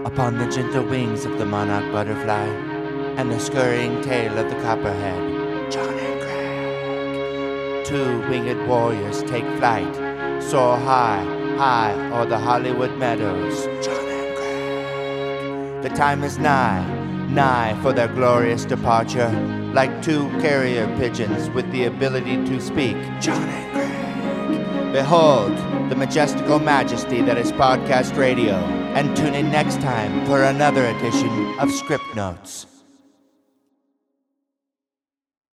Upon the gentle wings of the monarch butterfly and the scurrying tail of the copperhead, John and Greg. Two winged warriors take flight, soar high, high o'er the Hollywood meadows, John and Greg. The time is nigh, nigh for their glorious departure, like two carrier pigeons with the ability to speak, John and Greg. Behold the majestical majesty that is podcast radio, and tune in next time for another edition of Script Notes.